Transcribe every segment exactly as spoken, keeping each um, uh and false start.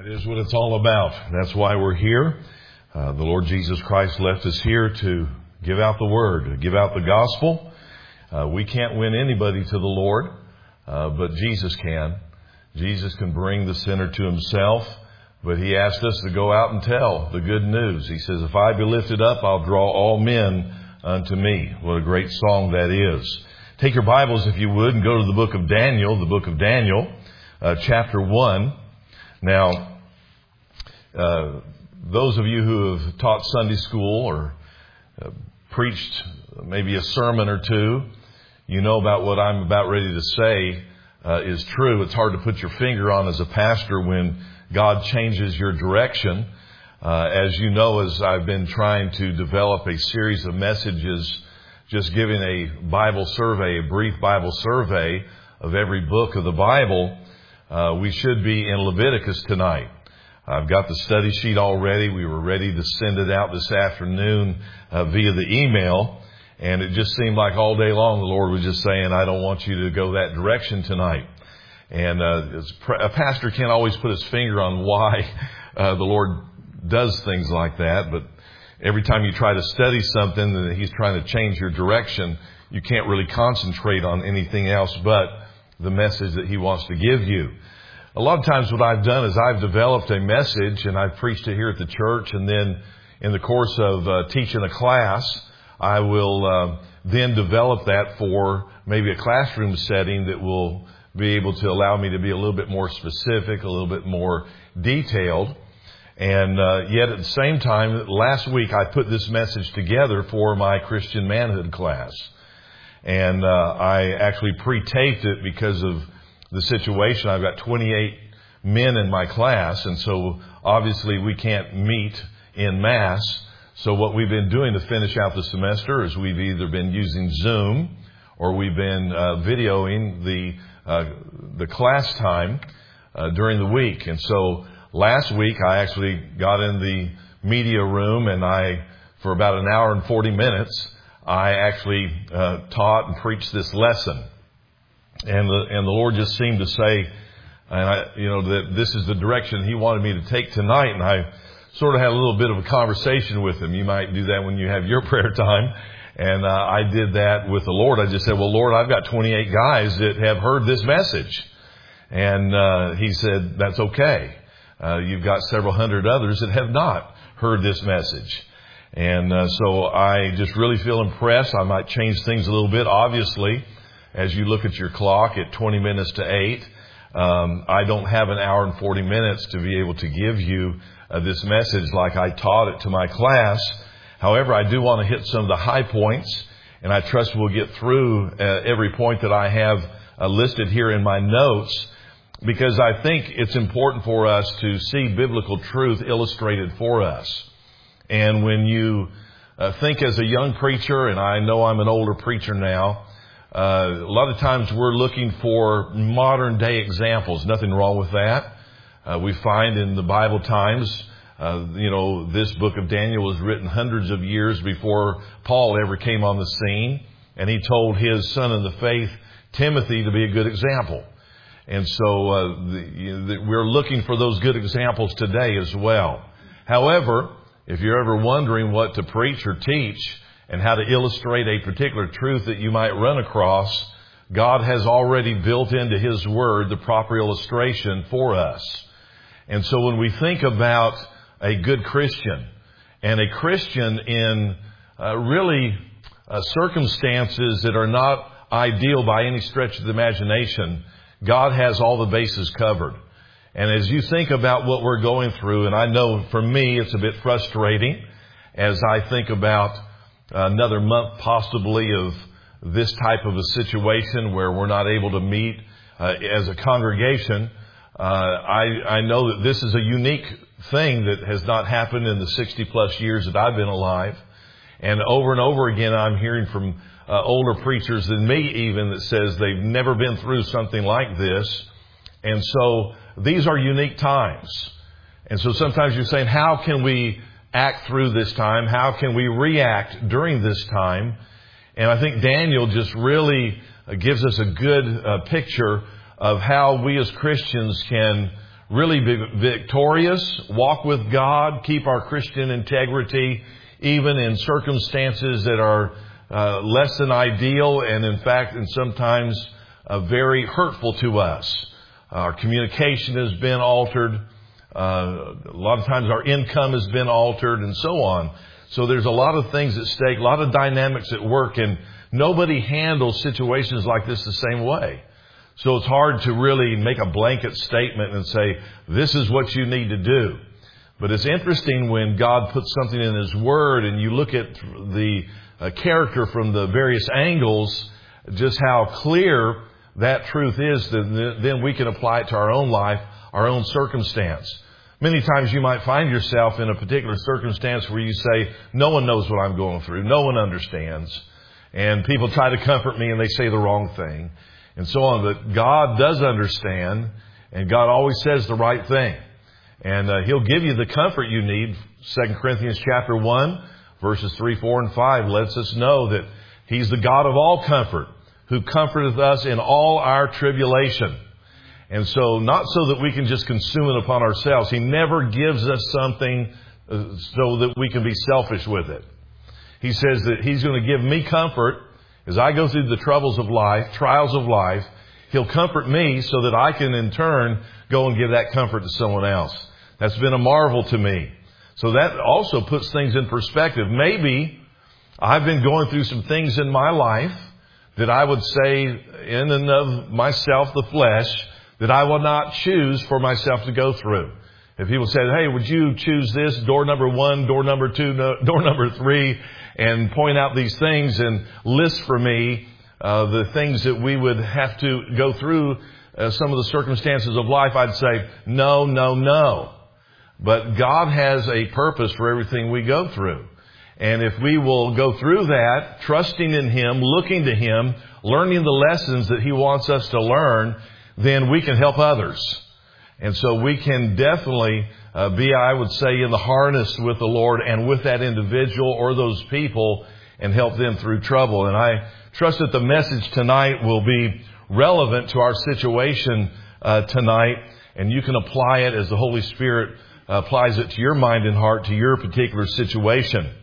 That is what it's all about. That's why we're here. Uh, the Lord Jesus Christ left us here to give out the Word, to give out the gospel. Uh, we can't win anybody to the Lord, uh, but Jesus can. Jesus can bring the sinner to Himself, but He asked us to go out and tell the good news. He says, if I be lifted up, I'll draw all men unto me. What a great song that is. Take your Bibles, if you would, and go to the book of Daniel, the book of Daniel, uh, chapter one. Now, uh, those of you who have taught Sunday school or uh, preached maybe a sermon or two, you know about what I'm about ready to say uh, is true. It's hard to put your finger on as a pastor when God changes your direction. Uh, as you know, as I've been trying to develop a series of messages, just giving a Bible survey, a brief Bible survey of every book of the Bible, uh, we should be in Leviticus tonight. I've got the study sheet already. We were ready to send it out this afternoon uh, via the email. And it just seemed like all day long the Lord was just saying, I don't want you to go that direction tonight. And uh, a pastor can't always put his finger on why uh, the Lord does things like that. But every time you try to study something and He's trying to change your direction, you can't really concentrate on anything else but the message that He wants to give you. A lot of times what I've done is I've developed a message and I've preached it here at the church, and then in the course of uh, teaching a class, I will uh, then develop that for maybe a classroom setting that will be able to allow me to be a little bit more specific, a little bit more detailed. And uh, yet at the same time, last week I put this message together for my Christian manhood class. And uh, I actually pre-taped it because of the situation. I've got twenty-eight men in my class, and so obviously we can't meet in mass. So what we've been doing to finish out the semester is we've either been using Zoom or we've been uh, videoing the uh, the class time uh, during the week. And so last week I actually got in the media room, and I, for about an hour and forty minutes, I actually uh, taught and preached this lesson. And the, and the Lord just seemed to say, and I, you know, that this is the direction He wanted me to take tonight. And I sort of had a little bit of a conversation with Him. You might do that when you have your prayer time. And uh, I did that with the Lord. I just said, well, Lord, I've got twenty-eight guys that have heard this message. And uh, He said, that's okay. Uh, you've got several hundred others that have not heard this message. And uh, so I just really feel impressed. I might change things a little bit, obviously. As you look at your clock at twenty minutes to eight, um, I don't have an hour and forty minutes to be able to give you uh, this message like I taught it to my class. However, I do want to hit some of the high points, and I trust we'll get through uh, every point that I have uh, listed here in my notes, because I think it's important for us to see biblical truth illustrated for us. And when you uh, think as a young preacher, and I know I'm an older preacher now, Uh, a lot of times we're looking for modern day examples. Nothing wrong with that. Uh, we find in the Bible times, uh, you know, this book of Daniel was written hundreds of years before Paul ever came on the scene. And he told his son in the faith, Timothy, to be a good example. And so uh, the, you know, the, we're looking for those good examples today as well. However, if you're ever wondering what to preach or teach, and how to illustrate a particular truth that you might run across, God has already built into His Word the proper illustration for us. And so when we think about a good Christian, and a Christian in uh, really uh, circumstances that are not ideal by any stretch of the imagination, God has all the bases covered. And as you think about what we're going through, and I know for me it's a bit frustrating as I think about another month possibly of this type of a situation where we're not able to meet uh, as a congregation. Uh, I, I know that this is a unique thing that has not happened in the sixty plus years that I've been alive. And over and over again, I'm hearing from uh, older preachers than me even that says they've never been through something like this. And so these are unique times. And so sometimes you're saying, how can we act through this time? How can we react during this time? And I think Daniel just really gives us a good uh, picture of how we as Christians can really be victorious, walk with God, keep our Christian integrity, even in circumstances that are uh, less than ideal and, in fact, and sometimes uh, very hurtful to us. Our communication has been altered. Uh, a lot of times our income has been altered and so on. So there's a lot of things at stake, a lot of dynamics at work, and nobody handles situations like this the same way. So it's hard to really make a blanket statement and say, this is what you need to do. But it's interesting when God puts something in His Word and you look at the uh, character from the various angles, just how clear that truth is, that then we can apply it to our own life, our own circumstance. Many times you might find yourself in a particular circumstance where you say, no one knows what I'm going through. No one understands. And people try to comfort me and they say the wrong thing and so on. But God does understand, and God always says the right thing. And uh, He'll give you the comfort you need. Second Corinthians chapter one, verses three, four, and five lets us know that He's the God of all comfort, who comforteth us in all our tribulation. And so, not so that we can just consume it upon ourselves. He never gives us something so that we can be selfish with it. He says that He's going to give me comfort as I go through the troubles of life, trials of life. He'll comfort me so that I can in turn go and give that comfort to someone else. That's been a marvel to me. So that also puts things in perspective. Maybe I've been going through some things in my life that I would say in and of myself, the flesh, that I will not choose for myself to go through. If people said, hey, would you choose this, door number one, door number two, no, door number three, and point out these things and list for me uh, the things that we would have to go through, uh, some of the circumstances of life, I'd say, no, no, no. But God has a purpose for everything we go through. And if we will go through that, trusting in Him, looking to Him, learning the lessons that He wants us to learn, then we can help others. And so we can definitely uh, be, I would say, in the harness with the Lord and with that individual or those people and help them through trouble. And I trust that the message tonight will be relevant to our situation uh, tonight, and you can apply it as the Holy Spirit uh, applies it to your mind and heart, to your particular situation.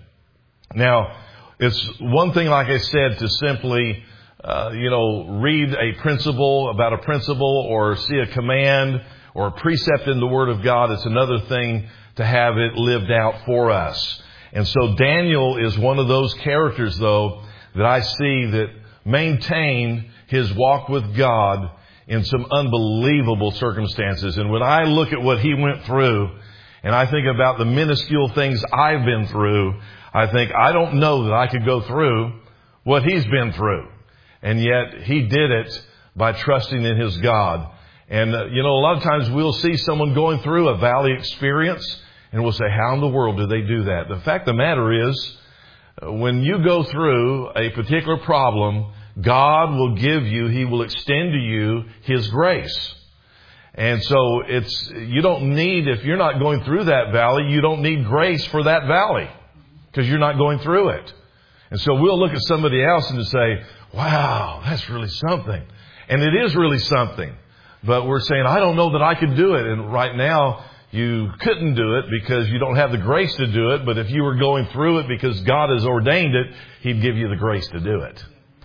Now, it's one thing, like I said, to simply Uh, you know, read a principle about a principle or see a command or a precept in the Word of God. It's another thing to have it lived out for us. And so Daniel is one of those characters, though, that I see that maintained his walk with God in some unbelievable circumstances. And when I look at what he went through, and I think about the minuscule things I've been through, I think I don't know that I could go through what he's been through. And yet he did it by trusting in his God. And, uh, you know, a lot of times we'll see someone going through a valley experience and we'll say, how in the world did they do that? The fact of the matter is, when you go through a particular problem, God will give you, He will extend to you His grace. And so it's, you don't need, if you're not going through that valley, you don't need grace for that valley because you're not going through it. And so we'll look at somebody else and say, wow, that's really something. And it is really something. But we're saying, I don't know that I could do it. And right now, you couldn't do it because you don't have the grace to do it. But if you were going through it because God has ordained it, He'd give you the grace to do it.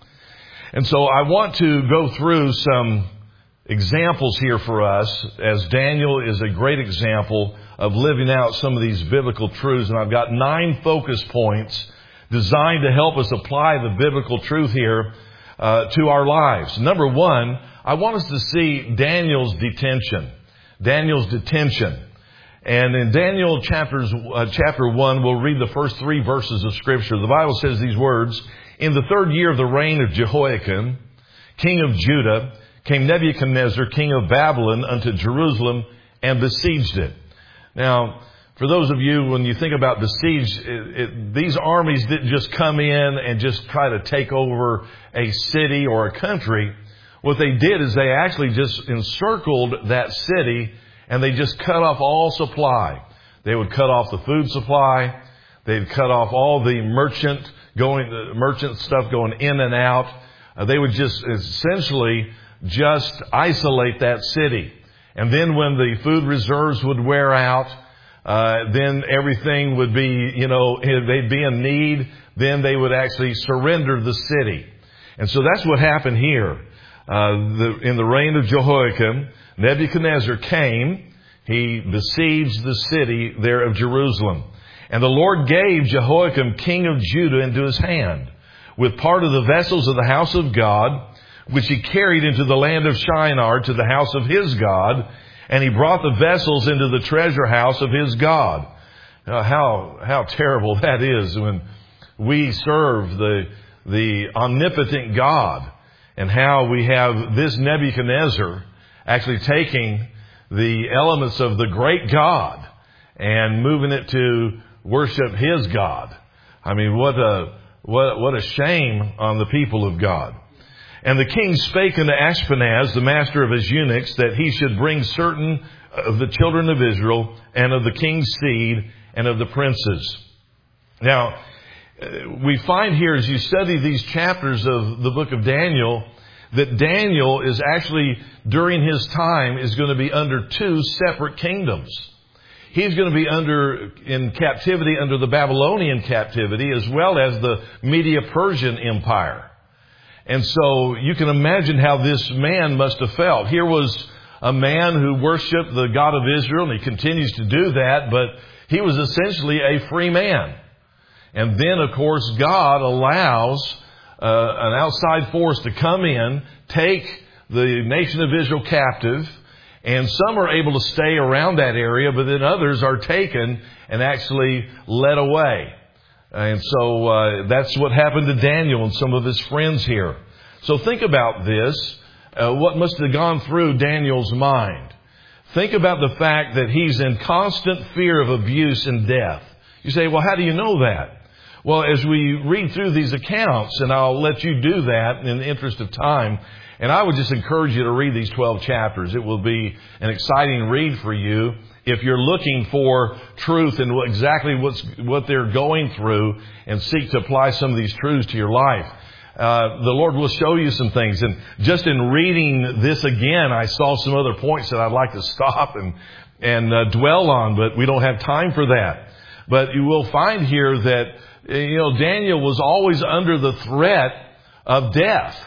And so I want to go through some examples here for us, as Daniel is a great example of living out some of these biblical truths. And I've got nine focus points designed to help us apply the biblical truth here uh, to our lives. Number one, I want us to see Daniel's detention. Daniel's detention. And in Daniel chapters, uh, chapter one, we'll read the first three verses of Scripture. The Bible says these words, "In the third year of the reign of Jehoiakim, king of Judah, came Nebuchadnezzar, king of Babylon, unto Jerusalem, and besieged it." Now, for those of you, when you think about besiege, it, it, these armies didn't just come in and just try to take over a city or a country. What they did is they actually just encircled that city and they just cut off all supply. They would cut off the food supply. They'd cut off all the merchant going, the merchant stuff going in and out. Uh, they would just essentially just isolate that city. And then when the food reserves would wear out, uh, then everything would be, you know, they'd be in need. Then they would actually surrender the city. And so that's what happened here. Uh, the, in the reign of Jehoiakim, Nebuchadnezzar came. He besieged the city there of Jerusalem. And the Lord gave Jehoiakim, king of Judah, into his hand, with part of the vessels of the house of God, which he carried into the land of Shinar to the house of his God, and he brought the vessels into the treasure house of his God. Now, how how terrible that is when we serve the the omnipotent God, and how we have this Nebuchadnezzar actually taking the elements of the great God and moving it to worship his God. I mean, what a what what a shame on the people of God. And the king spake unto Ashpenaz, the master of his eunuchs, that he should bring certain of the children of Israel, and of the king's seed, and of the princes. Now, we find here, as you study these chapters of the book of Daniel, that Daniel is actually, during his time, is going to be under two separate kingdoms. He's going to be under, in captivity under the Babylonian captivity, as well as the Medo-Persian Empire. And so you can imagine how this man must have felt. Here was a man who worshiped the God of Israel, and he continues to do that, but he was essentially a free man. And then, of course, God allows uh, an outside force to come in, take the nation of Israel captive, and some are able to stay around that area, but then others are taken and actually led away. And so uh, that's what happened to Daniel and some of his friends here. So think about this. Uh, what must have gone through Daniel's mind? Think about the fact that he's in constant fear of abuse and death. You say, well, how do you know that? Well, as we read through these accounts, and I'll let you do that in the interest of time, and I would just encourage you to read these twelve chapters. It will be an exciting read for you if you're looking for truth and what, exactly what's, what they're going through, and seek to apply some of these truths to your life. Uh, the Lord will show you some things. And just in reading this again, I saw some other points that I'd like to stop and, and uh, dwell on, but we don't have time for that. But you will find here that, you know, Daniel was always under the threat of death.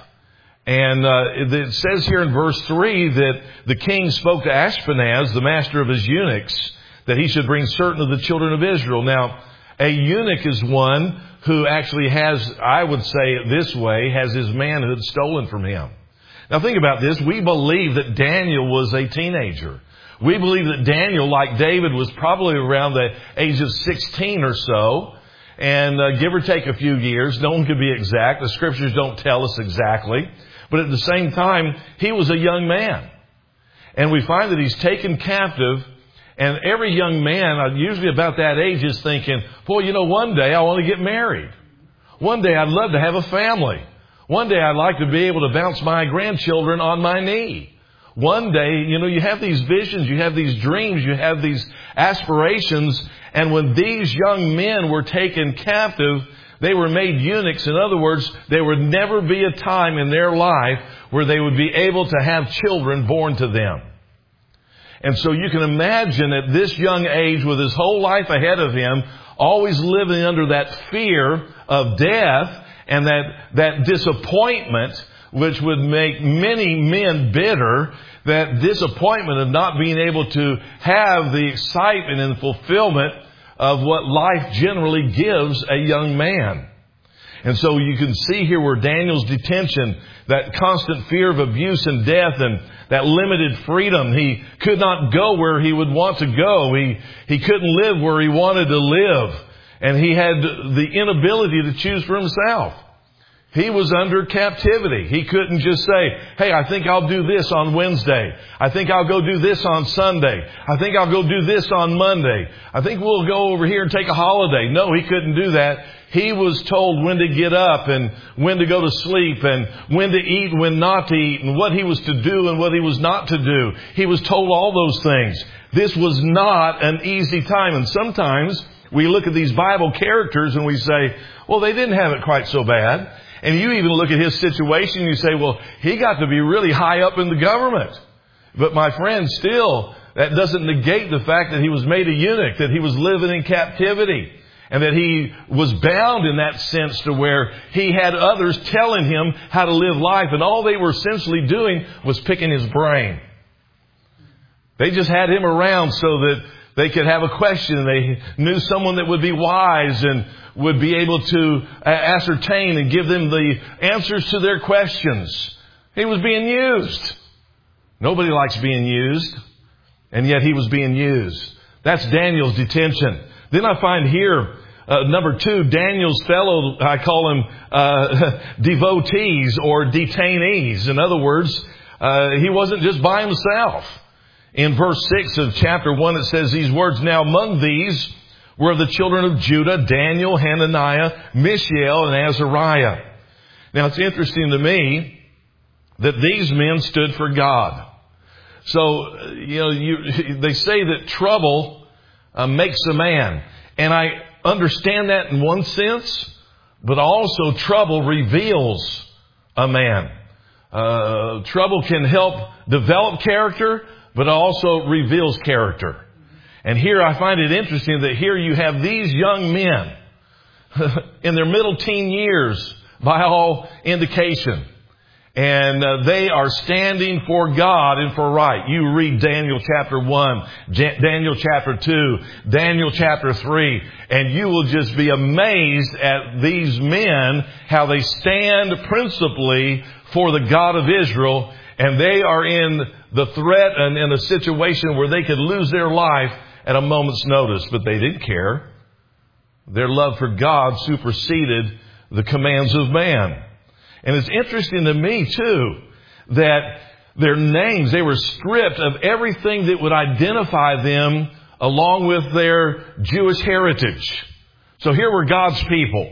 And uh, it says here in verse three that the king spoke to Ashpenaz, the master of his eunuchs, that he should bring certain of the children of Israel. Now, a eunuch is one who actually has, I would say it this way, has his manhood stolen from him. Now think about this. We believe that Daniel was a teenager. We believe that Daniel, like David, was probably around the age of sixteen or so. And uh, give or take a few years. No one could be exact. The scriptures don't tell us exactly. But at the same time, he was a young man. And we find that he's taken captive. And every young man, usually about that age, is thinking, boy, you know, one day I want to get married. One day I'd love to have a family. One day I'd like to be able to bounce my grandchildren on my knee. One day, you know, you have these visions, you have these dreams, you have these aspirations. And when these young men were taken captive, they were made eunuchs. In other words, there would never be a time in their life where they would be able to have children born to them. And so you can imagine at this young age, with his whole life ahead of him, always living under that fear of death and that, that disappointment, which would make many men bitter, that disappointment of not being able to have the excitement and fulfillment of what life generally gives a young man. And so you can see here where Daniel's detention, that constant fear of abuse and death, and that limited freedom. He could not go where he would want to go. He, he couldn't live where he wanted to live. And he had the inability to choose for himself. He was under captivity. He couldn't just say, hey, I think I'll do this on Wednesday. I think I'll go do this on Sunday. I think I'll go do this on Monday. I think we'll go over here and take a holiday. No, he couldn't do that. He was told when to get up and when to go to sleep and when to eat and when not to eat and what he was to do and what he was not to do. He was told all those things. This was not an easy time. And sometimes we look at these Bible characters and we say, well, they didn't have it quite so bad. And you even look at his situation and you say, well, he got to be really high up in the government. But my friend, still, that doesn't negate the fact that he was made a eunuch, that he was living in captivity, and that he was bound in that sense to where he had others telling him how to live life, and all they were essentially doing was picking his brain. They just had him around so that they could have a question. They knew someone that would be wise and would be able to ascertain and give them the answers to their questions. He was being used. Nobody likes being used, and yet he was being used. That's Daniel's detention. Then I find here, uh, number two, Daniel's fellow, I call them uh, devotees or detainees. In other words, uh, he wasn't just by himself. In verse six of chapter one, it says these words, "Now among these were the children of Judah, Daniel, Hananiah, Mishael, and Azariah." Now it's interesting to me that these men stood for God. So, you know, you, they say that trouble uh, makes a man. And I understand that in one sense, but also trouble reveals a man. Uh, trouble can help develop character, but also reveals character. And here I find it interesting that here you have these young men in their middle teen years, by all indication. And uh, they are standing for God and for right. You read Daniel chapter one, J- Daniel chapter two, Daniel chapter three, and you will just be amazed at these men, how they stand principally for the God of Israel, and they are in the threat and in a situation where they could lose their life at a moment's notice, but they didn't care. Their love for God superseded the commands of man. And it's interesting to me, too, that their names, they were stripped of everything that would identify them along with their Jewish heritage. So here were God's people.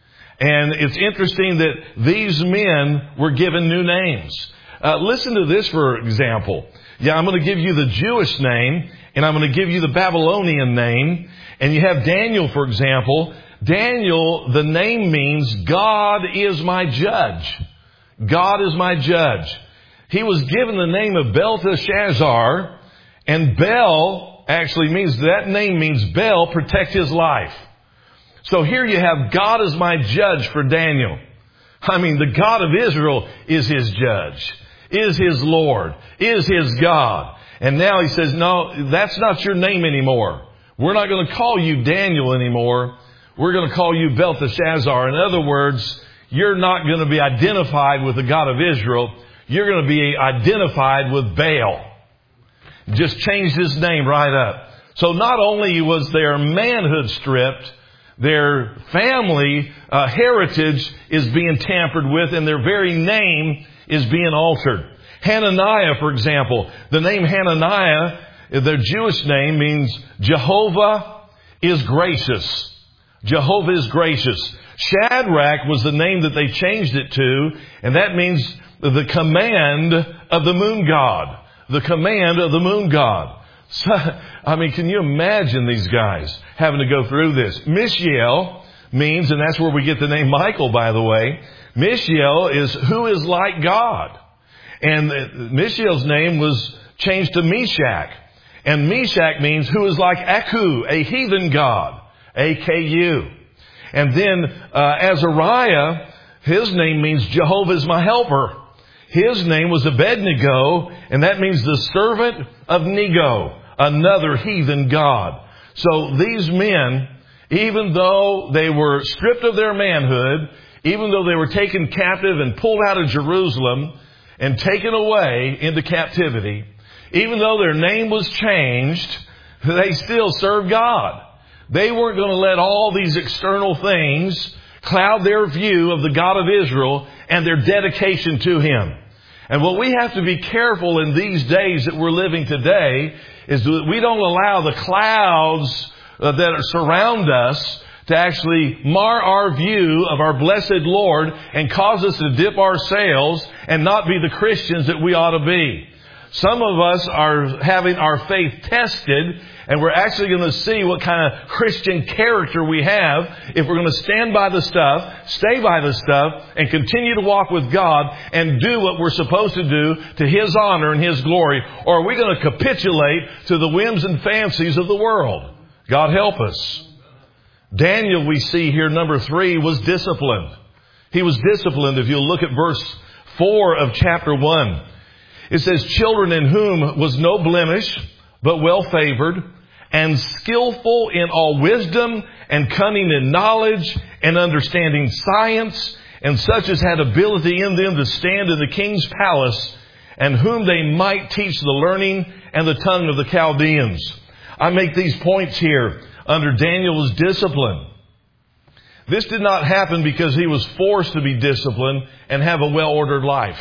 And it's interesting that these men were given new names. Uh, listen to this, for example. Yeah, I'm going to give you the Jewish name, and I'm going to give you the Babylonian name. And you have Daniel, for example. Daniel, the name means God is my judge. God is my judge. He was given the name of Belteshazzar, and Bel actually means, that name means Bel, protect his life. So here you have God as my judge for Daniel. I mean, the God of Israel is his judge, is his Lord, is his God. And now he says, no, that's not your name anymore. We're not going to call you Daniel anymore. We're going to call you Belteshazzar. In other words, you're not going to be identified with the God of Israel. You're going to be identified with Baal. Just changed his name right up. So not only was their manhood stripped, their family uh, heritage is being tampered with, and their very name is being altered. Hananiah, for example, the name Hananiah, their Jewish name, means Jehovah is gracious. Jehovah is gracious. Shadrach was the name that they changed it to, and that means the command of the moon god. The command of the moon god. So, I mean, can you imagine these guys having to go through this? Mishael means, and that's where we get the name Michael, by the way. Mishael is who is like God. And Mishael's name was changed to Meshach. And Meshach means who is like Aku, a heathen god. A K U. And then uh, Azariah, his name means Jehovah is my helper. His name was Abednego, and that means the servant of Nego, another heathen god. So these men, even though they were stripped of their manhood, even though they were taken captive and pulled out of Jerusalem and taken away into captivity, even though their name was changed, they still served God. They weren't going to let all these external things cloud their view of the God of Israel and their dedication to Him. And what we have to be careful in these days that we're living today is that we don't allow the clouds that surround us to actually mar our view of our blessed Lord and cause us to dip our sails and not be the Christians that we ought to be. Some of us are having our faith tested, And we're actually going to see what kind of Christian character we have if we're going to stand by the stuff, stay by the stuff, and continue to walk with God and do what we're supposed to do to His honor and His glory. Or are we going to capitulate to the whims and fancies of the world? God help us. Daniel, we see here, number three, was disciplined. He was disciplined. If you'll look at verse four of chapter one, it says, children in whom was no blemish, but well favored, and skillful in all wisdom, and cunning in knowledge, and understanding science, and such as had ability in them to stand in the king's palace, and whom they might teach the learning and the tongue of the Chaldeans. I make these points here under Daniel's discipline. This did not happen because he was forced to be disciplined and have a well-ordered life.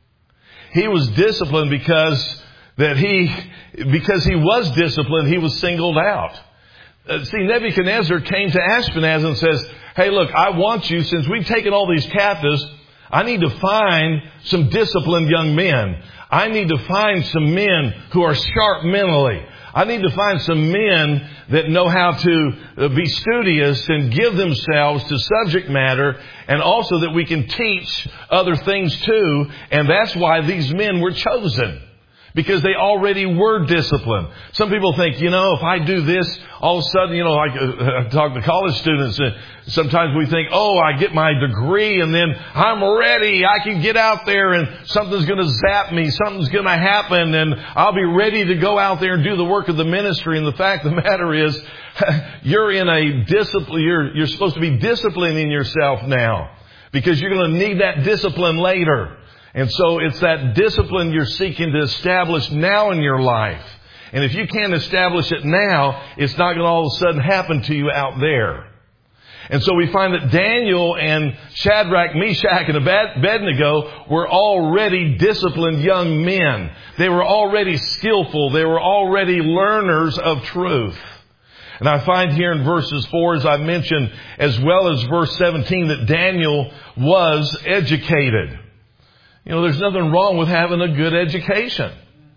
He was disciplined because that he, because he was disciplined, he was singled out. Uh, see, Nebuchadnezzar came to Ashpenaz and says, hey, look, I want you, since we've taken all these captives, I need to find some disciplined young men. I need to find some men who are sharp mentally. I need to find some men that know how to be studious and give themselves to subject matter, and also that we can teach other things too. And that's why these men were chosen, because they already were disciplined. Some people think, you know, if I do this, all of a sudden, you know, like I talk to college students, and sometimes we think, oh, I get my degree and then I'm ready. I can get out there and something's going to zap me. Something's going to happen and I'll be ready to go out there and do the work of the ministry. And the fact of the matter is, you're in a discipline, you're, you're supposed to be disciplining yourself now, because you're going to need that discipline later. And so it's that discipline you're seeking to establish now in your life. And if you can't establish it now, it's not going to all of a sudden happen to you out there. And so we find that Daniel and Shadrach, Meshach, and Abednego were already disciplined young men. They were already skillful. They were already learners of truth. And I find here in verses four, as I mentioned, as well as verse seventeen, that Daniel was educated. You know, there's nothing wrong with having a good education.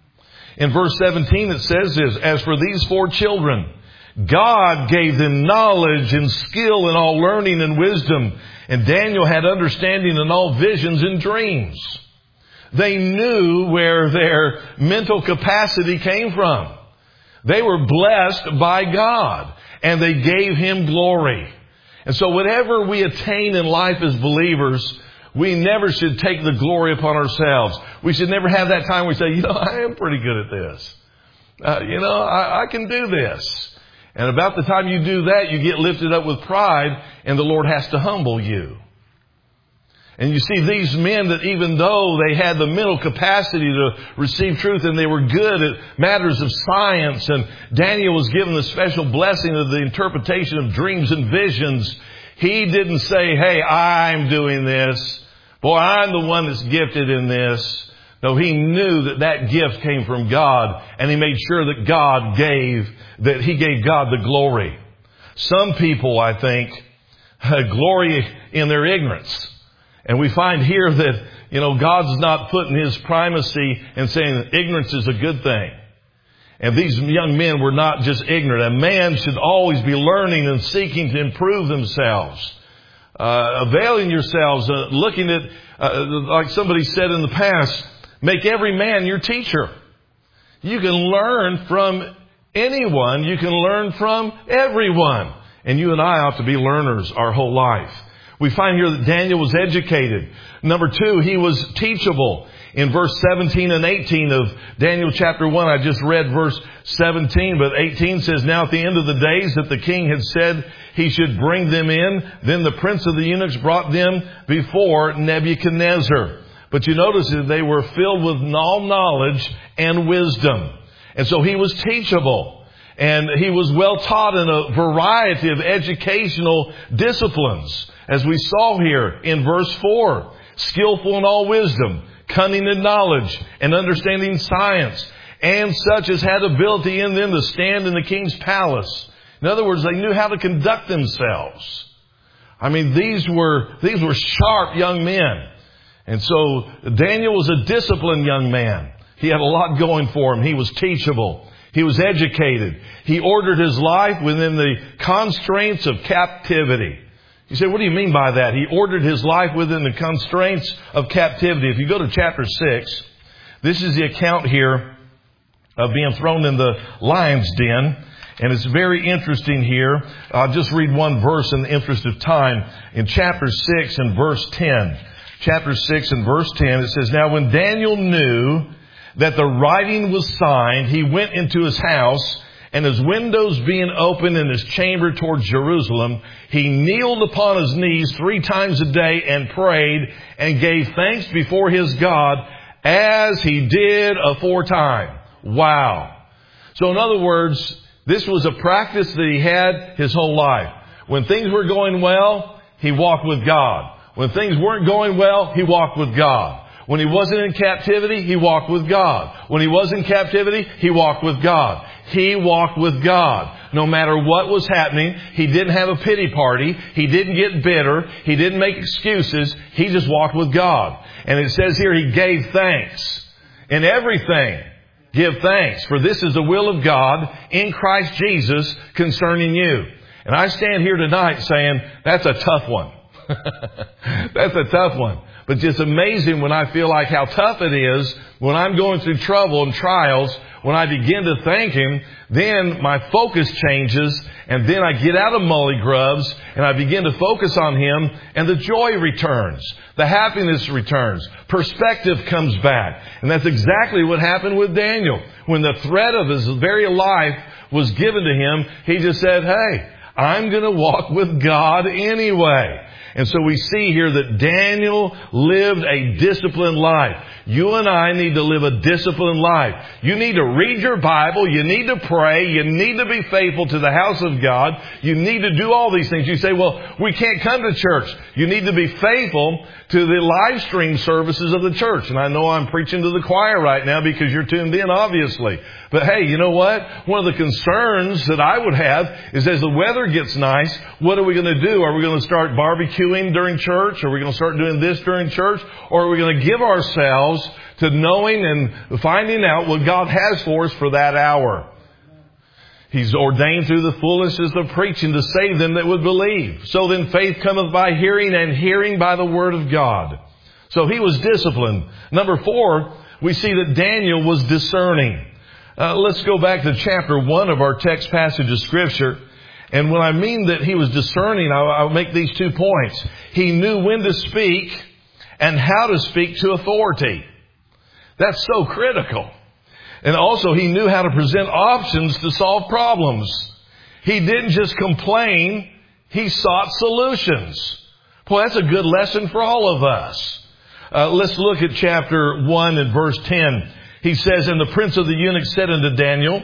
In verse seventeen it says this, as for these four children, God gave them knowledge and skill in all learning and wisdom. And Daniel had understanding in all visions and dreams. They knew where their mental capacity came from. They were blessed by God, and they gave Him glory. And so whatever we attain in life as believers, we never should take the glory upon ourselves. We should never have that time where we say, you know, I am pretty good at this. Uh, you know, I, I can do this. And about the time you do that, you get lifted up with pride, and the Lord has to humble you. And you see these men that even though they had the mental capacity to receive truth and they were good at matters of science, and Daniel was given the special blessing of the interpretation of dreams and visions, he didn't say, hey, I'm doing this. Boy, I'm the one that's gifted in this. No, he knew that that gift came from God, and he made sure that God gave, that he gave God the glory. Some people, I think, glory in their ignorance. And we find here that, you know, God's not putting His primacy and saying that ignorance is a good thing. And these young men were not just ignorant. A man should always be learning and seeking to improve themselves. Uh, availing yourselves, uh, looking at, uh, like somebody said in the past, make every man your teacher. You can learn from anyone. You can learn from everyone. And you and I ought to be learners our whole life. We find here that Daniel was educated. Number two, he was teachable. In verse seventeen and eighteen of Daniel chapter one, I just read verse seventeen, but eighteen says, now at the end of the days that the king had said he should bring them in, then the prince of the eunuchs brought them before Nebuchadnezzar. But you notice that they were filled with all knowledge and wisdom. And so he was teachable. And he was well taught in a variety of educational disciplines. As we saw here in verse four, skillful in all wisdom, cunning in knowledge, and understanding science, and such as had ability in them to stand in the king's palace. In other words, they knew how to conduct themselves. I mean, these were, these were sharp young men. And so Daniel was a disciplined young man. He had a lot going for him. He was teachable. He was educated. He ordered his life within the constraints of captivity. You say, what do you mean by that? He ordered his life within the constraints of captivity. If you go to chapter six, this is the account here of being thrown in the lion's den. And it's very interesting here. I'll just read one verse in the interest of time. In chapter six and verse ten. Chapter six and verse ten, it says, Now when Daniel knew that the writing was signed, he went into his house, and his windows being open in his chamber towards Jerusalem, he kneeled upon his knees three times a day and prayed and gave thanks before his God as he did aforetime. Wow. So in other words, this was a practice that he had his whole life. When things were going well, he walked with God. When things weren't going well, he walked with God. When he wasn't in captivity, he walked with God. When he was in captivity, he walked with God. He walked with God. No matter what was happening, he didn't have a pity party. He didn't get bitter. He didn't make excuses. He just walked with God. And it says here, he gave thanks. In everything, give thanks. For this is the will of God in Christ Jesus concerning you. And I stand here tonight saying, that's a tough one. That's a tough one. But just amazing when I feel like how tough it is when I'm going through trouble and trials. When I begin to thank Him, then my focus changes, and then I get out of mully grubs and I begin to focus on Him, and the joy returns. The happiness returns. Perspective comes back. And that's exactly what happened with Daniel. When the threat of his very life was given to him, he just said, hey, I'm going to walk with God anyway. And so we see here that Daniel lived a disciplined life. You and I need to live a disciplined life. You need to read your Bible. You need to pray. You need to be faithful to the house of God. You need to do all these things. You say, well, we can't come to church. You need to be faithful to the live stream services of the church. And I know I'm preaching to the choir right now because you're tuned in, obviously. But hey, you know what? One of the concerns that I would have is as the weather gets nice, what are we going to do? Are we going to start barbecuing during church? Are we going to start doing this during church? Or are we going to give ourselves to knowing and finding out what God has for us for that hour? He's ordained through the foolishness of preaching to save them that would believe. So then faith cometh by hearing, and hearing by the word of God. So he was disciplined. Number four, we see that Daniel was discerning. Uh, let's go back to chapter one of our text passage of Scripture. And when I mean that he was discerning, I'll, I'll make these two points. He knew when to speak and how to speak to authority. That's so critical. And also he knew how to present options to solve problems. He didn't just complain, he sought solutions. Boy, that's a good lesson for all of us. Uh, let's look at chapter one and verse ten. He says, And the prince of the eunuchs said unto Daniel,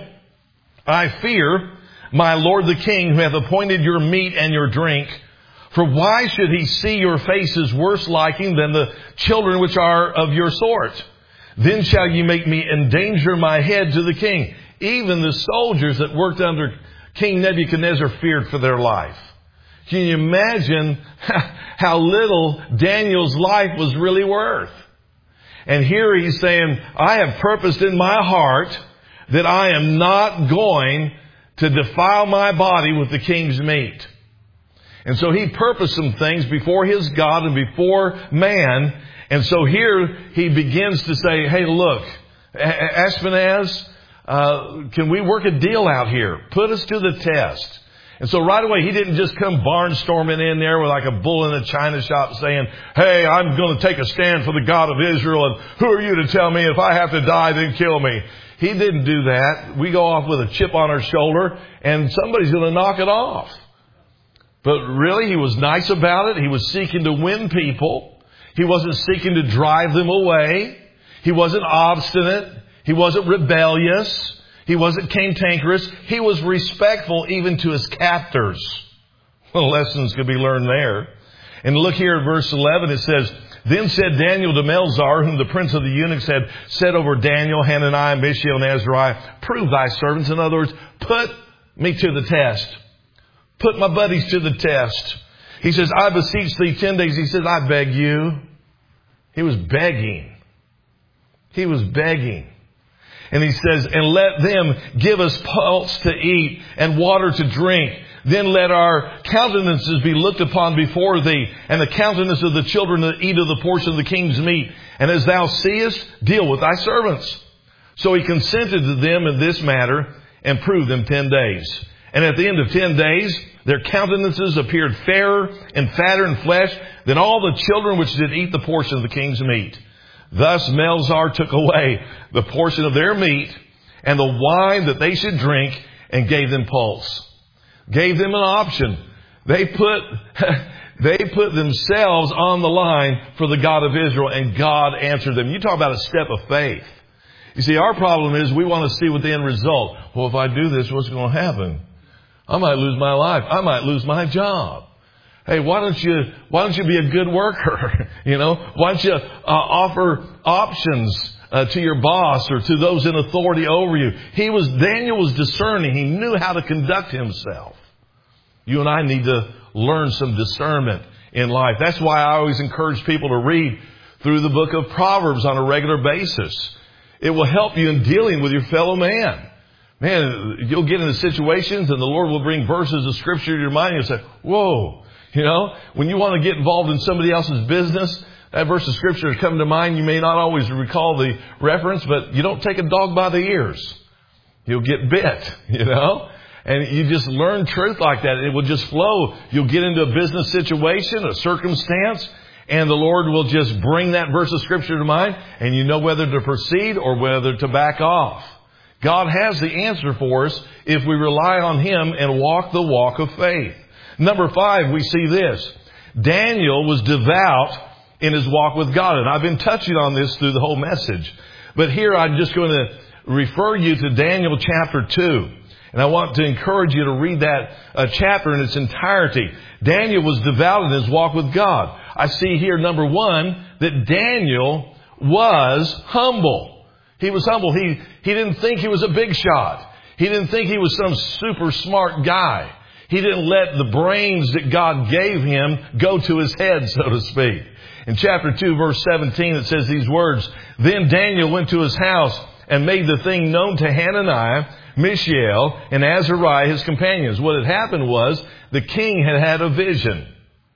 I fear my lord the king, who hath appointed your meat and your drink. For why should he see your faces worse liking than the children which are of your sort? Then shall you make me endanger my head to the king. Even the soldiers that worked under King Nebuchadnezzar feared for their life. Can you imagine how little Daniel's life was really worth? And here he's saying, I have purposed in my heart that I am not going to defile my body with the king's meat. And so he purposed some things before his God and before man. And so here he begins to say, hey, look, Ashpenaz, uh, can we work a deal out here? Put us to the test. And so right away, he didn't just come barnstorming in there with like a bull in a china shop saying, hey, I'm going to take a stand for the God of Israel. And who are you to tell me if I have to die, then kill me? He didn't do that. We go off with a chip on our shoulder and somebody's going to knock it off. But really, he was nice about it. He was seeking to win people. He wasn't seeking to drive them away. He wasn't obstinate. He wasn't rebellious. He wasn't cantankerous. He was respectful even to his captors. Well, lessons could be learned there. And look here at verse eleven. It says, Then said Daniel to Melzar, whom the prince of the eunuchs had set over Daniel, Hananiah, Mishael, and Azariah, Prove thy servants. In other words, put me to the test. Put my buddies to the test. He says, I beseech thee ten days. He says, I beg you. He was begging. He was begging. And he says, and let them give us pulse to eat and water to drink. Then let our countenances be looked upon before thee, and the countenance of the children that eat of the portion of the king's meat. And as thou seest, deal with thy servants. So he consented to them in this matter, and proved them ten days. And at the end of ten days, their countenances appeared fairer and fatter in flesh than all the children which did eat the portion of the king's meat. Thus Melzar took away the portion of their meat and the wine that they should drink, and gave them pulse. Gave them an option. They put, they put themselves on the line for the God of Israel, and God answered them. You talk about a step of faith. You see, our problem is we want to see what the end result. Well, if I do this, what's going to happen? I might lose my life. I might lose my job. Hey, why don't you, why don't you be a good worker? You know, why don't you uh, offer options uh, to your boss or to those in authority over you? He was, Daniel was discerning. He knew how to conduct himself. You and I need to learn some discernment in life. That's why I always encourage people to read through the book of Proverbs on a regular basis. It will help you in dealing with your fellow man. Man, you'll get into situations and the Lord will bring verses of Scripture to your mind and you'll say, whoa. You know, when you want to get involved in somebody else's business, that verse of Scripture has come to mind. You may not always recall the reference, but you don't take a dog by the ears. You'll get bit, you know. And you just learn truth like that. It will just flow. You'll get into a business situation, a circumstance, and the Lord will just bring that verse of Scripture to mind, and you know whether to proceed or whether to back off. God has the answer for us if we rely on Him and walk the walk of faith. Number five, we see this. Daniel was devout in his walk with God. And I've been touching on this through the whole message. But here I'm just going to refer you to Daniel chapter two. And I want to encourage you to read that uh, chapter in its entirety. Daniel was devout in his walk with God. I see here, number one, that Daniel was humble. He was humble. He, he didn't think he was a big shot. He didn't think he was some super smart guy. He didn't let the brains that God gave him go to his head, so to speak. In chapter two, verse seventeen, it says these words, Then Daniel went to his house and made the thing known to Hananiah, Mishael, and Azariah, his companions. What had happened was the king had had a vision.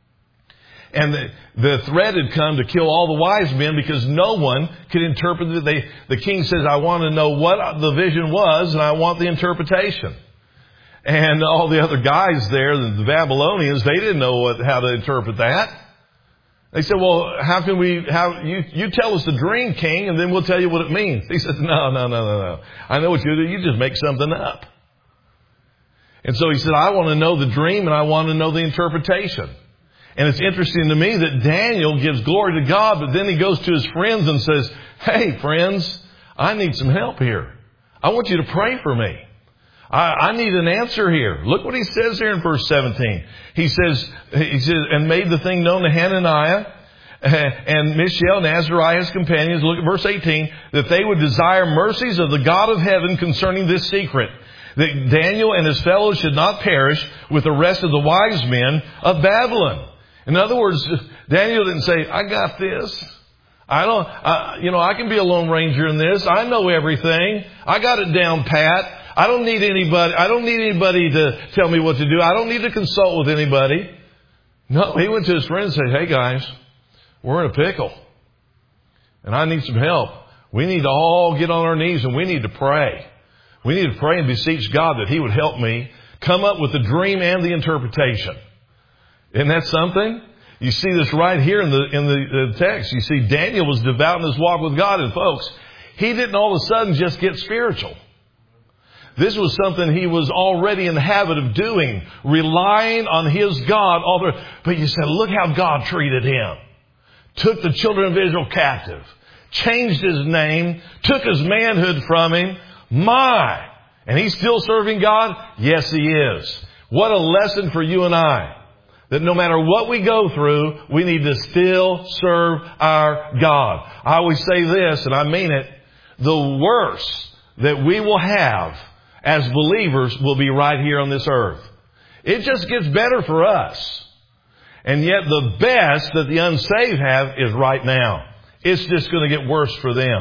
And the, the threat had come to kill all the wise men because no one could interpret it. They, the king says, I want to know what the vision was and I want the interpretation. And all the other guys there, the Babylonians, they didn't know what, how to interpret that. They said, well, how can we, how, you, you tell us the dream, king, and then we'll tell you what it means. He said, no, no, no, no, no. I know what you do. You just make something up. And so he said, I want to know the dream and I want to know the interpretation. And it's interesting to me that Daniel gives glory to God, but then he goes to his friends and says, hey, friends, I need some help here. I want you to pray for me. I, I need an answer here. Look what he says here in verse seventeen. He says, he says, and made the thing known to Hananiah and Mishael and Azariah's companions. Look at verse eighteen, that they would desire mercies of the God of heaven concerning this secret, that Daniel and his fellows should not perish with the rest of the wise men of Babylon. In other words, Daniel didn't say, I got this. I don't, I, you know, I can be a lone ranger in this. I know everything. I got it down pat. I don't need anybody, I don't need anybody to tell me what to do. I don't need to consult with anybody. No, he went to his friends and said, hey guys, we're in a pickle. And I need some help. We need to all get on our knees and we need to pray. We need to pray and beseech God that He would help me come up with the dream and the interpretation. Isn't that something? You see this right here in the, in the text. You see Daniel was devout in his walk with God. And folks, he didn't all of a sudden just get spiritual. This was something he was already in the habit of doing, relying on his God. All the, but you said, look how God treated him. Took the children of Israel captive. Changed his name. Took his manhood from him. My! And he's still serving God? Yes, he is. What a lesson for you and I. That no matter what we go through, we need to still serve our God. I always say this, and I mean it. The worst that we will have as believers will be right here on this earth. It just gets better for us. And yet the best that the unsaved have is right now. It's just going to get worse for them.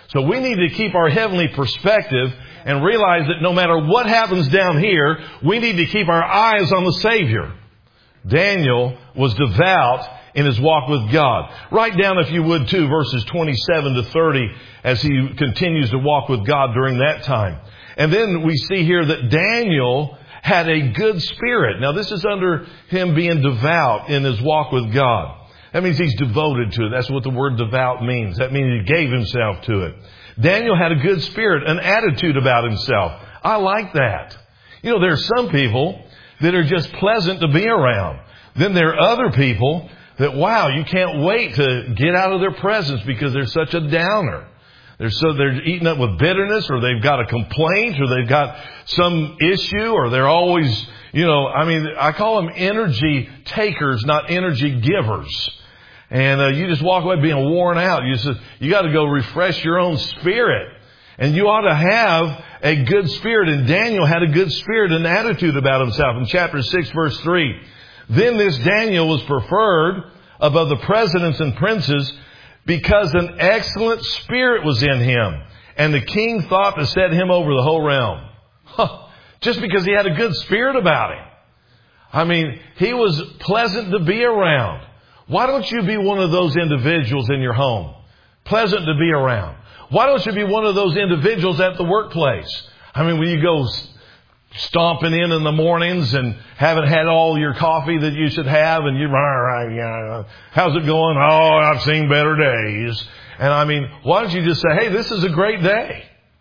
So we need to keep our heavenly perspective and realize that no matter what happens down here, we need to keep our eyes on the Savior. Daniel was devout in his walk with God. Write down, if you would, too, verses twenty-seven to thirty as he continues to walk with God during that time. And then we see here that Daniel had a good spirit. Now, this is under him being devout in his walk with God. That means he's devoted to it. That's what the word devout means. That means he gave himself to it. Daniel had a good spirit, an attitude about himself. I like that. You know, there are some people that are just pleasant to be around. Then there are other people that, wow, you can't wait to get out of their presence because they're such a downer. They're so they're eaten up with bitterness, or they've got a complaint, or they've got some issue, or they're always, you know, I mean, I call them energy takers, not energy givers. And uh, you just walk away being worn out. You just, you got to go refresh your own spirit. And you ought to have a good spirit. And Daniel had a good spirit and attitude about himself. In chapter six, verse three, then this Daniel was preferred above the presidents and princes because an excellent spirit was in him. And the king thought to set him over the whole realm. Huh. Just because he had a good spirit about him. I mean, he was pleasant to be around. Why don't you be one of those individuals in your home? Pleasant to be around. Why don't you be one of those individuals at the workplace? I mean, when you go stomping in in the mornings and haven't had all your coffee that you should have, and you, how's it going? Oh, I've seen better days. And I mean, why don't you just say, hey, this is a great day?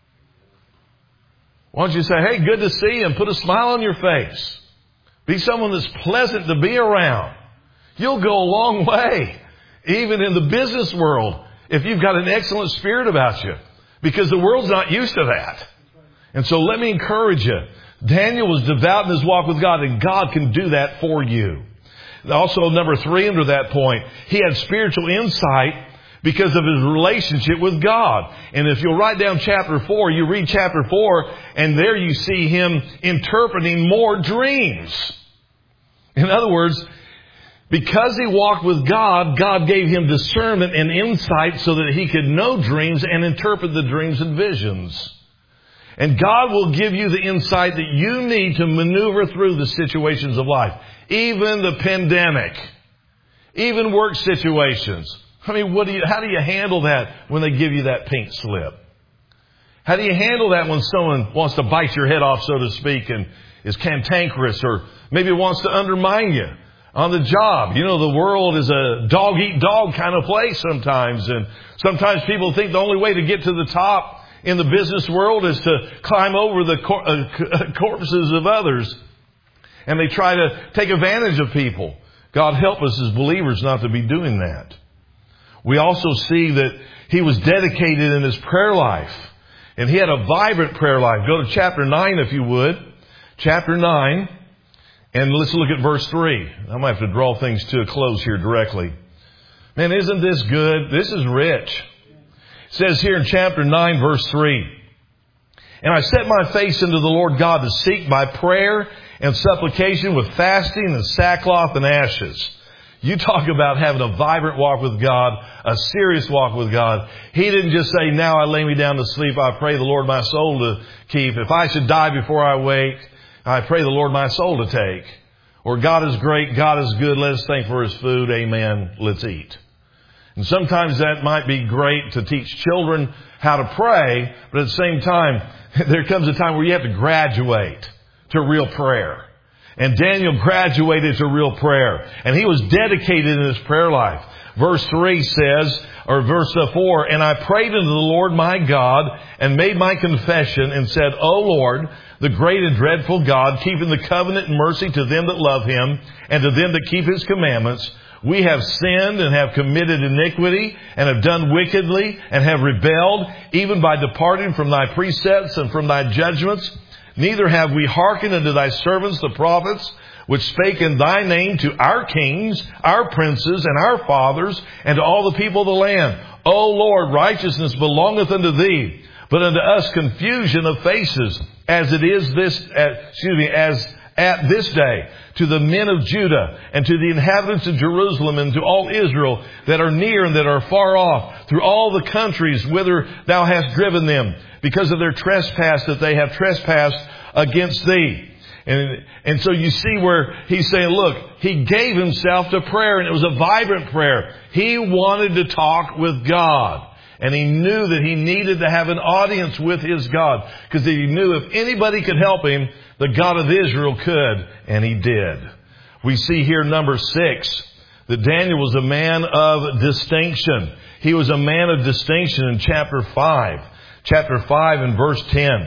Why don't you say, hey, good to see you, and put a smile on your face. Be someone that's pleasant to be around. You'll go a long way, even in the business world, if you've got an excellent spirit about you, because the world's not used to that. And so let me encourage you. Daniel was devout in his walk with God, and God can do that for you. Also, number three, under that point, he had spiritual insight because of his relationship with God. And if you'll write down chapter four, you read chapter four, and there you see him interpreting more dreams. In other words, because he walked with God, God gave him discernment and insight so that he could know dreams and interpret the dreams and visions. And God will give you the insight that you need to maneuver through the situations of life. Even the pandemic. Even work situations. I mean, what do you, how do you handle that when they give you that pink slip? How do you handle that when someone wants to bite your head off, so to speak, and is cantankerous, or maybe wants to undermine you on the job? You know, the world is a dog-eat-dog kind of place sometimes. And sometimes people think the only way to get to the top in the business world is to climb over the cor- uh, corpses of others. And they try to take advantage of people. God help us as believers not to be doing that. We also see that he was dedicated in his prayer life. And he had a vibrant prayer life. Go to chapter nine, if you would. Chapter nine. And let's look at verse three. I might have to draw things to a close here directly. Man, isn't this good? This is rich. It says here in chapter nine, verse three, and I set my face into the Lord God to seek by prayer and supplication with fasting and sackcloth and ashes. You talk about having a vibrant walk with God, a serious walk with God. He didn't just say, now I lay me down to sleep, I pray the Lord my soul to keep. If I should die before I wake, I pray the Lord my soul to take. Or God is great, God is good, let us thank for his food, amen, let's eat. And sometimes that might be great to teach children how to pray, but at the same time, there comes a time where you have to graduate to real prayer. And Daniel graduated to real prayer. And he was dedicated in his prayer life. Verse three says, or verse four, and I prayed unto the Lord my God and made my confession and said, O Lord, the great and dreadful God, keeping the covenant and mercy to them that love him and to them that keep his commandments, we have sinned and have committed iniquity and have done wickedly and have rebelled, even by departing from thy precepts and from thy judgments. Neither have we hearkened unto thy servants the prophets, which spake in thy name to our kings, our princes, and our fathers, and to all the people of the land. O Lord, righteousness belongeth unto thee, but unto us confusion of faces, as it is this, uh, excuse me, as at this day to the men of Judah and to the inhabitants of Jerusalem and to all Israel that are near and that are far off, through all the countries whither thou hast driven them, because of their trespass that they have trespassed against thee. And, and so you see where he's saying, look, he gave himself to prayer, and it was a vibrant prayer. He wanted to talk with God. And he knew that he needed to have an audience with his God, because he knew if anybody could help him, the God of Israel could, and he did. We see here, number six, that Daniel was a man of distinction. He was a man of distinction in chapter five. Chapter five and verse ten.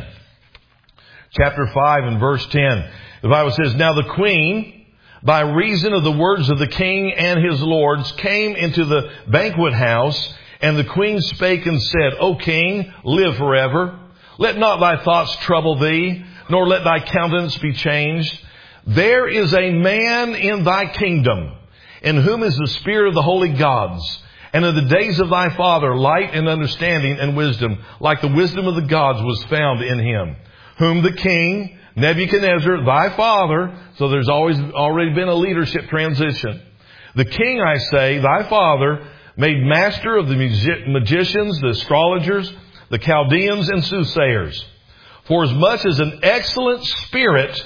Chapter five and verse ten. The Bible says, Now the queen, by reason of the words of the king and his lords, came into the banquet house, and the queen spake and said, O king, live forever. Let not thy thoughts trouble thee, nor let thy countenance be changed. There is a man in thy kingdom, in whom is the spirit of the holy gods. And in the days of thy father, light and understanding and wisdom, like the wisdom of the gods, was found in him, whom the king, Nebuchadnezzar, thy father, so there's always already been a leadership transition. The king, I say, thy father, made master of the magi- magicians, the astrologers, the Chaldeans, and soothsayers. For as much as an excellent spirit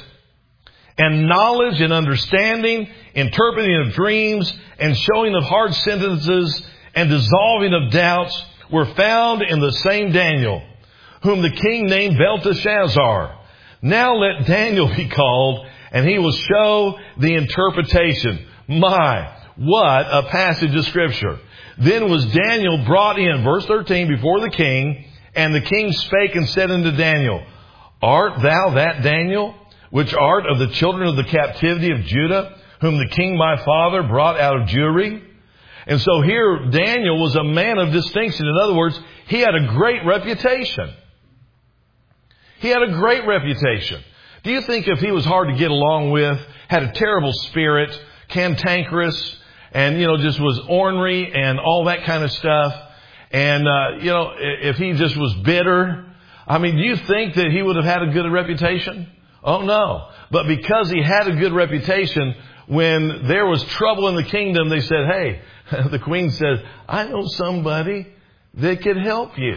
and knowledge and understanding, interpreting of dreams, and showing of hard sentences, and dissolving of doubts, were found in the same Daniel, whom the king named Belteshazzar. Now let Daniel be called, and he will show the interpretation. My, what a passage of Scripture. Then was Daniel brought in, verse thirteen, before the king, and the king spake and said unto Daniel, Art thou that Daniel, which art of the children of the captivity of Judah, whom the king my father brought out of Jewry? And so here Daniel was a man of distinction. In other words, he had a great reputation. He had a great reputation. Do you think if he was hard to get along with, had a terrible spirit, cantankerous, and, you know, just was ornery and all that kind of stuff, and, uh, you know, if he just was bitter, I mean, do you think that he would have had a good reputation? Oh, no. But because he had a good reputation, when there was trouble in the kingdom, they said, hey, the queen says, I know somebody that could help you.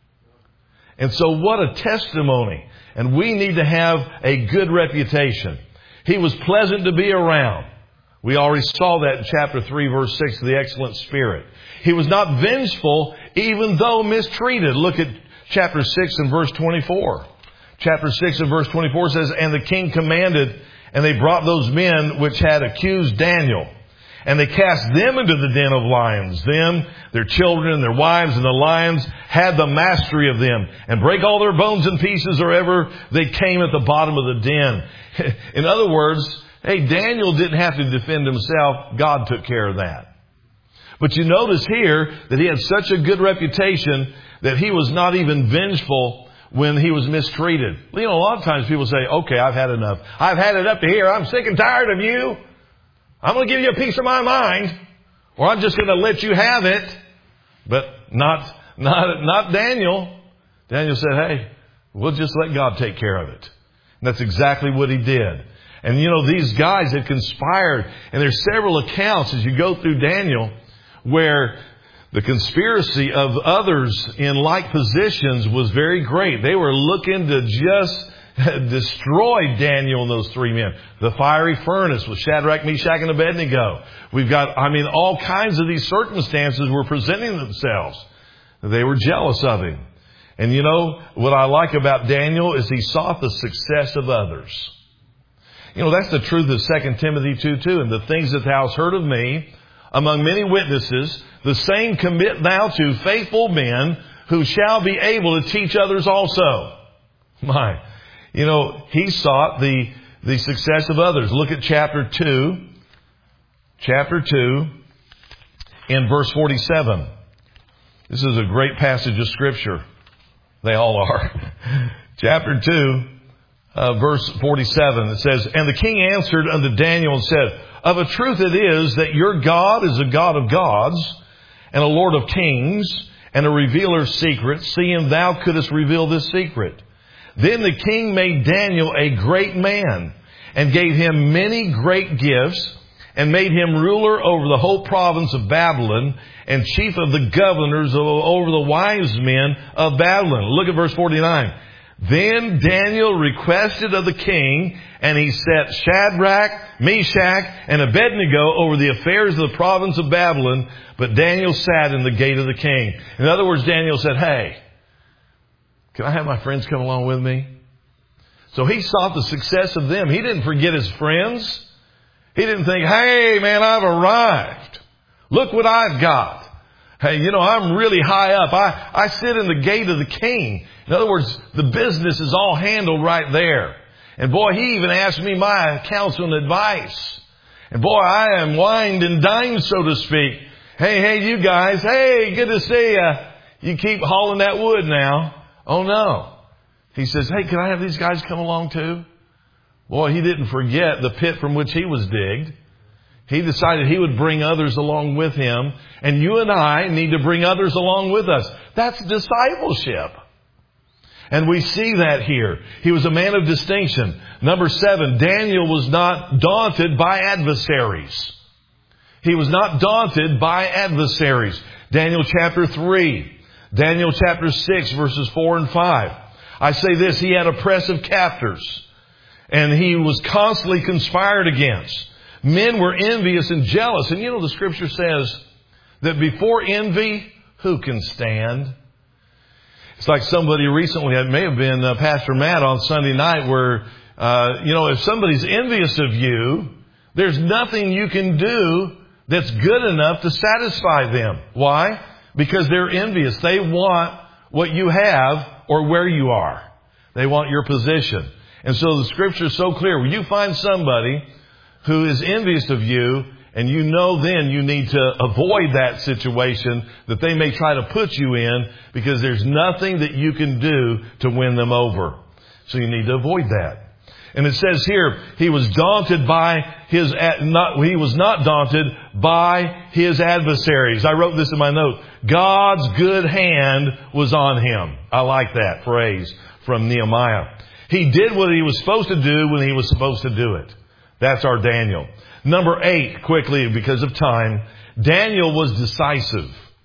And so what a testimony. And we need to have a good reputation. He was pleasant to be around. We already saw that in chapter three, verse six, the excellent spirit. He was not vengeful, even though mistreated. Look at chapter six and verse twenty-four. Chapter six and verse twenty-four says, And the king commanded, and they brought those men which had accused Daniel. And they cast them into the den of lions. Them, their children, and their wives, and the lions had the mastery of them, and break all their bones in pieces or ever they came at the bottom of the den. In other words, hey, Daniel didn't have to defend himself. God took care of that. But you notice here that he had such a good reputation that he was not even vengeful when he was mistreated. You know, a lot of times people say, okay, I've had enough. I've had it up to here. I'm sick and tired of you. I'm going to give you a piece of my mind, or I'm just going to let you have it. But not, not, not Daniel. Daniel said, hey, we'll just let God take care of it. And that's exactly what he did. And you know, these guys had conspired, and there's several accounts as you go through Daniel where the conspiracy of others in like positions was very great. They were looking to just destroy Daniel and those three men. The fiery furnace with Shadrach, Meshach, and Abednego. We've got, I mean, all kinds of these circumstances were presenting themselves. They were jealous of him. And you know, what I like about Daniel is he sought the success of others. You know, that's the truth of Second Timothy two two. And the things that thou hast heard of me among many witnesses, the same commit thou to faithful men who shall be able to teach others also. My, you know, he sought the, the success of others. Look at chapter two, chapter two, in verse forty-seven. This is a great passage of Scripture. They all are. Chapter two, uh, verse forty-seven. It says, And the king answered unto Daniel and said, Of a truth it is that your God is a God of gods, and a Lord of kings, and a revealer of secrets, seeing thou couldst reveal this secret. Then the king made Daniel a great man, and gave him many great gifts, and made him ruler over the whole province of Babylon, and chief of the governors over the wise men of Babylon. Look at verse forty-nine. Then Daniel requested of the king, and he set Shadrach, Meshach, and Abednego over the affairs of the province of Babylon, but Daniel sat in the gate of the king. In other words, Daniel said, hey, can I have my friends come along with me? So he sought the success of them. He didn't forget his friends. He didn't think, hey, man, I've arrived. Look what I've got. Hey, you know, I'm really high up. I, I sit in the gate of the king. In other words, the business is all handled right there. And boy, he even asked me my counsel and advice. And boy, I am wined and dined, so to speak. Hey, hey, you guys. Hey, good to see you. You keep hauling that wood now. Oh, no. He says, hey, can I have these guys come along too? Boy, he didn't forget the pit from which he was digged. He decided he would bring others along with him. And you and I need to bring others along with us. That's discipleship. And we see that here. He was a man of distinction. Number seven, Daniel was not daunted by adversaries. He was not daunted by adversaries. Daniel chapter three. Daniel chapter six, verses four and five. I say this, he had oppressive captors. And he was constantly conspired against. Men were envious and jealous. And you know, the scripture says that before envy, who can stand? It's like somebody recently, it may have been uh, Pastor Matt on Sunday night, where, uh, you know, if somebody's envious of you, there's nothing you can do that's good enough to satisfy them. Why? Because they're envious. They want what you have or where you are. They want your position. And so the scripture is so clear. When you find somebody who is envious of you, and you know then you need to avoid that situation that they may try to put you in, because there's nothing that you can do to win them over. So you need to avoid that. And it says here, he was daunted by his, not, he was not daunted by his adversaries. I wrote this in my note. God's good hand was on him. I like that phrase from Nehemiah. He did what he was supposed to do when he was supposed to do it. That's our Daniel. Number eight, quickly because of time, Daniel was decisive.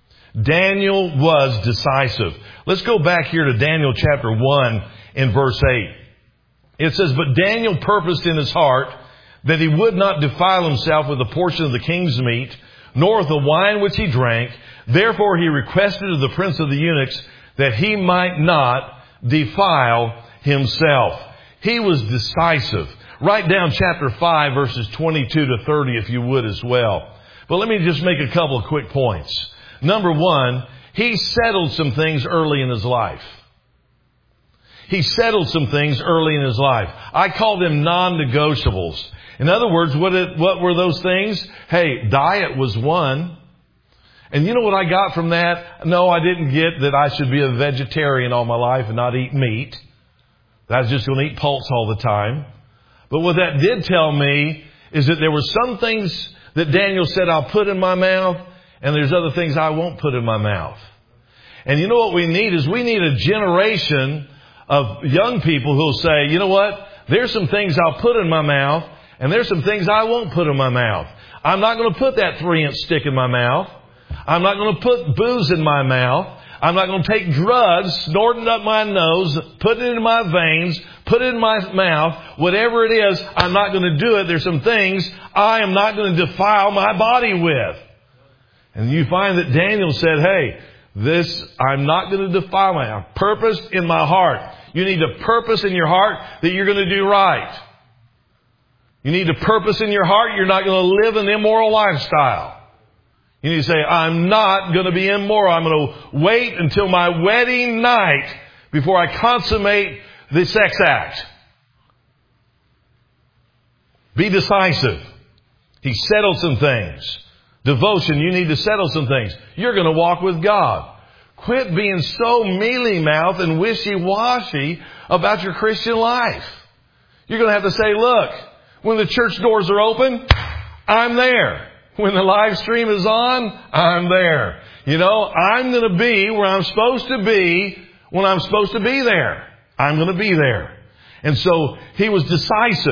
Daniel was decisive. Let's go back here to Daniel chapter one in verse eight. It says, but Daniel purposed in his heart that he would not defile himself with a portion of the king's meat, nor with the wine which he drank. Therefore he requested of the prince of the eunuchs that he might not defile himself. He was decisive. Write down chapter five, verses twenty-two to thirty, if you would as well. But let me just make a couple of quick points. Number one, he settled some things early in his life. He settled some things early in his life. I call them non-negotiables. In other words, what, it, what were those things? Hey, diet was one. And you know what I got from that? No, I didn't get that I should be a vegetarian all my life and not eat meat. That I was just going to eat pulse all the time. But what that did tell me is that there were some things that Daniel said I'll put in my mouth, and there's other things I won't put in my mouth. And you know what we need is we need a generation of young people who will say, you know what? There's some things I'll put in my mouth, and there's some things I won't put in my mouth. I'm not going to put that three-inch stick in my mouth. I'm not going to put booze in my mouth. I'm not going to take drugs, snort it up my nose, put it in my veins, put it in my mouth. Whatever it is, I'm not going to do it. There's some things I am not going to defile my body with. And you find that Daniel said, hey, this, I'm not going to defile my, I've purposed in my heart. You need to purpose in your heart that you're going to do right. You need to purpose in your heart you're not going to live an immoral lifestyle. You need to say, I'm not going to be immoral. I'm going to wait until my wedding night before I consummate the sex act. Be decisive. He settled some things. Devotion, you need to settle some things. You're going to walk with God. Quit being so mealy-mouthed and wishy-washy about your Christian life. You're going to have to say, look, when the church doors are open, I'm there. When the live stream is on, I'm there. You know, I'm going to be where I'm supposed to be when I'm supposed to be there. I'm going to be there. And so he was decisive.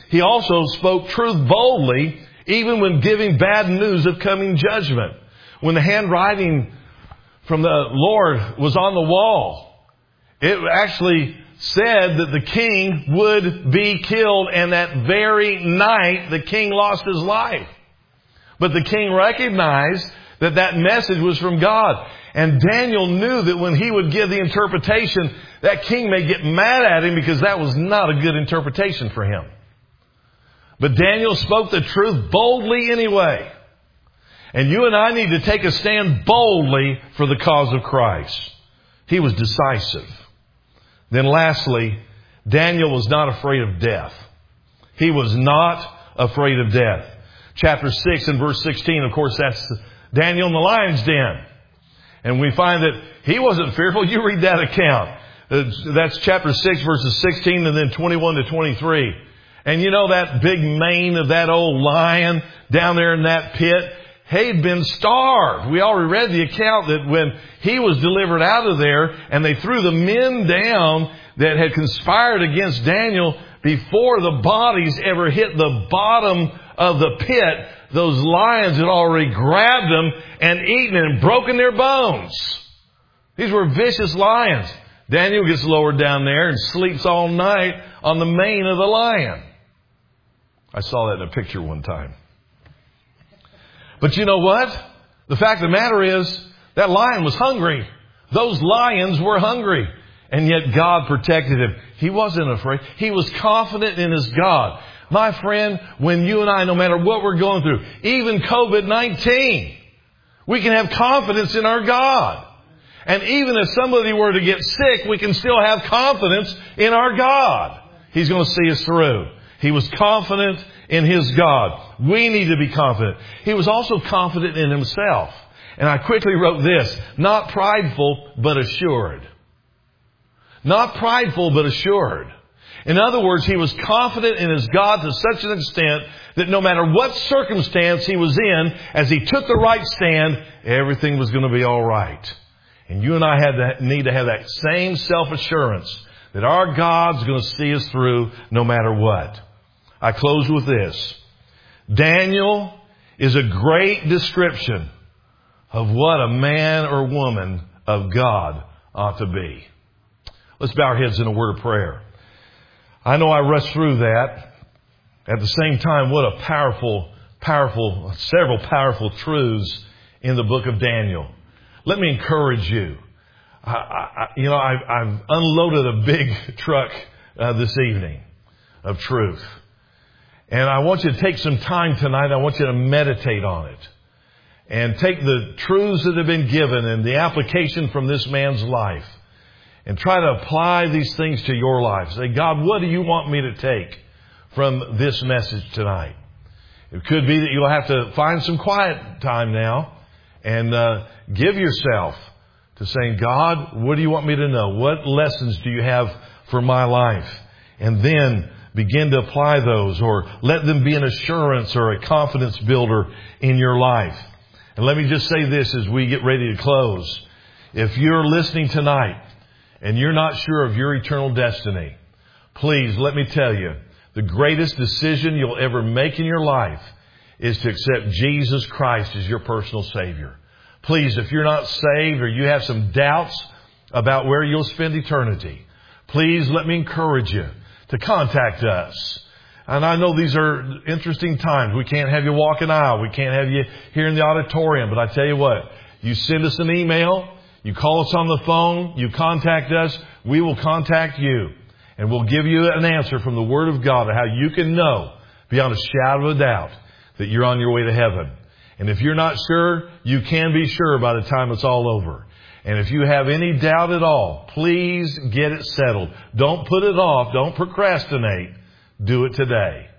He also spoke truth boldly, even when giving bad news of coming judgment. When the handwriting from the Lord was on the wall, it actually said that the king would be killed, and that very night the king lost his life. But the king recognized that that message was from God. And Daniel knew that when he would give the interpretation, that king may get mad at him because that was not a good interpretation for him. But Daniel spoke the truth boldly anyway. And you and I need to take a stand boldly for the cause of Christ. He was decisive. Then lastly, Daniel was not afraid of death. He was not afraid of death. Chapter six and verse sixteen, of course, that's Daniel in the lion's den. And we find that he wasn't fearful. You read that account. That's chapter six, verses sixteen and then twenty-one to twenty-three. And you know that big mane of that old lion down there in that pit? He'd been starved. We already read the account that when he was delivered out of there and they threw the men down that had conspired against Daniel, before the bodies ever hit the bottom of the pit, those lions had already grabbed them and eaten and broken their bones. These were vicious lions. Daniel gets lowered down there and sleeps all night on the mane of the lion. I saw that in a picture one time. But you know what? The fact of the matter is, that lion was hungry. Those lions were hungry. And yet God protected him. He wasn't afraid. He was confident in his God. My friend, when you and I, no matter what we're going through, even covid nineteen, we can have confidence in our God. And even if somebody were to get sick, we can still have confidence in our God. He's going to see us through. He was confident in his God. We need to be confident. He was also confident in himself. And I quickly wrote this: not prideful, but assured. Not prideful, but assured. In other words, he was confident in his God to such an extent that no matter what circumstance he was in, as he took the right stand, everything was going to be all right. And you and I had to, need to have that same self-assurance that our God's going to see us through no matter what. I close with this. Daniel is a great description of what a man or woman of God ought to be. Let's bow our heads in a word of prayer. I know I rushed through that. At the same time, what a powerful, powerful, several powerful truths in the book of Daniel. Let me encourage you. I, I, you know, I've, I've unloaded a big truck uh, this evening of truth. And I want you to take some time tonight. I want you to meditate on it. And take the truths that have been given and the application from this man's life. And try to apply these things to your life. Say, God, what do you want me to take from this message tonight? It could be that you'll have to find some quiet time now and uh, give yourself to saying, God, what do you want me to know? What lessons do you have for my life? And then begin to apply those, or let them be an assurance or a confidence builder in your life. And let me just say this as we get ready to close. If you're listening tonight and you're not sure of your eternal destiny, please let me tell you, the greatest decision you'll ever make in your life is to accept Jesus Christ as your personal Savior. Please, if you're not saved or you have some doubts about where you'll spend eternity, please let me encourage you to contact us. And I know these are interesting times. We can't have you walk an aisle. We can't have you here in the auditorium. But I tell you what, you send us an email, you call us on the phone, you contact us, we will contact you. And we'll give you an answer from the Word of God on how you can know beyond a shadow of a doubt that you're on your way to heaven. And if you're not sure, you can be sure by the time it's all over. And if you have any doubt at all, please get it settled. Don't put it off. Don't procrastinate. Do it today.